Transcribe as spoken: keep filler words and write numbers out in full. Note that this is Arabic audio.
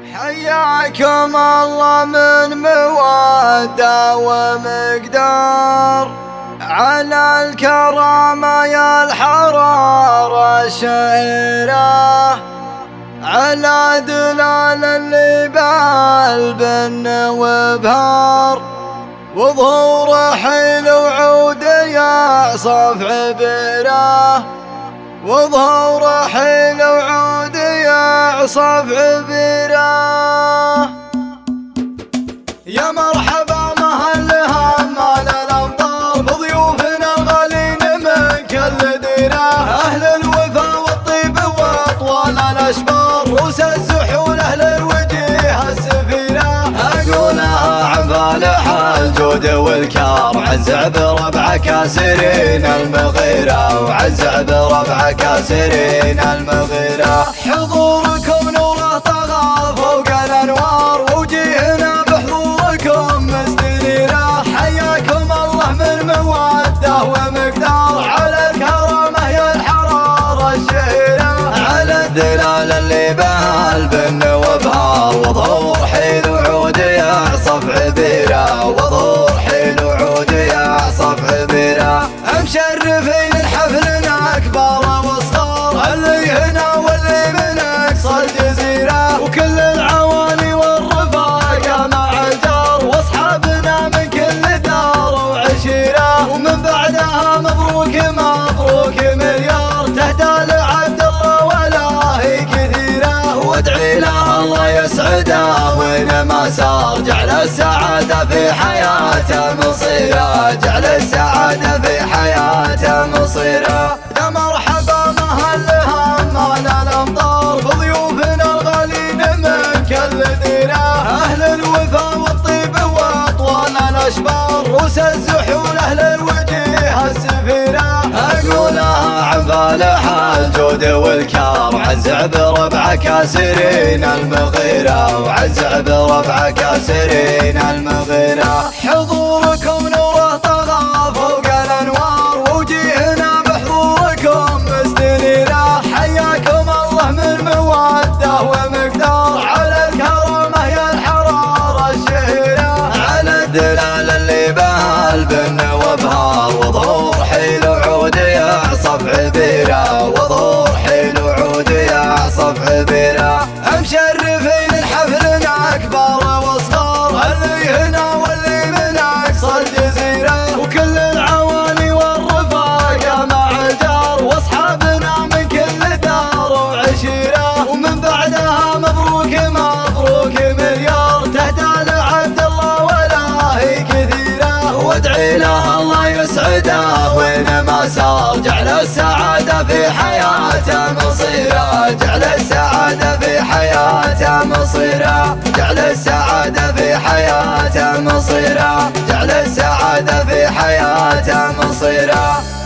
حياكم الله من مودة ومقدار، على الكرامة يا الحرارة الشعيرة، على دلال اللي بالبن وبهار، وظهور حيل وعود يعصف عبيره، وظهور حيل وعود يعصف عبيره. يا مرحبا مهلها مال الامطار بضيوفنا الغالين من كل ديره، اهل الوفا والطيب واطوال الاشبار، روس الزحول اهل الوجيه السفيره. اقولها عن فالح الجود والكار، عزع بربع كاسرين المغيره، وعزع بربع كاسرين المغيره. حضوركم نوره طغى فوق الانوار، وجيهنا بحضوركم مستنيره. حياكم الله من موده ومقدار، على الكرامه يا الحراره الشهيره، على الدلال اللي بها البن وبهار، وظهور حيل وعود يعصف عبيره، وظهور حيل وعود يعصف عبيره. مشرفين الحفلنا كبار وصغار، اللي هنا واللي من اقصى الجزيره، وكل العواني والرفاقه مع الجار، واصحابنا من كل دار وعشيره. ومن بعدها مبروك مبروك مليار، تهدى لعبد الله ولا هي كثيره، وادعي له الله يسعده وين ما سار، جعل السعاده في حياته مصيره، جعل السعاده في حياته مصيره. يا مرحبا مهلها مال الامطار بضيوفنا الغالين من كل ديره، اهل الوفا والطيب واطوال الاشبار، روس الزحول اهل الوجيه السفيره. اقولها عن فالح الجود والكار، عزع بربع كاسرين المغيره، وعزع بربع كاسرين المغيره. حضوركم نوره طغى فوق الانوار، وجيهنا بحضوركم مستنيره. حياكم الله من موده ومقدار، على الكرامه يا الحراره الشهيره، على الدلال اللي بها البن وبهار، وظهور حيل وعود يعصف عبيره، وظهور حيل وعود يعصف عبيره. مشرفين الحفلنا كبار وصغار، اللي هنا واللي من اقصى الجزيره، وكل العواني والرفاقه مع الجار، واصحابنا من كل دار وعشيره. ومن بعدها مبروك مبروك مليار، تهدى لعبد الله ولا هي كثيره، وادعي له الله يسعده وين ما سار، جعل السعاده في حياته مصيره، جعل السعاده في حياته مصيره، جعل السعاده في حياته مصيره، جعل السعاده في حياته مصيره.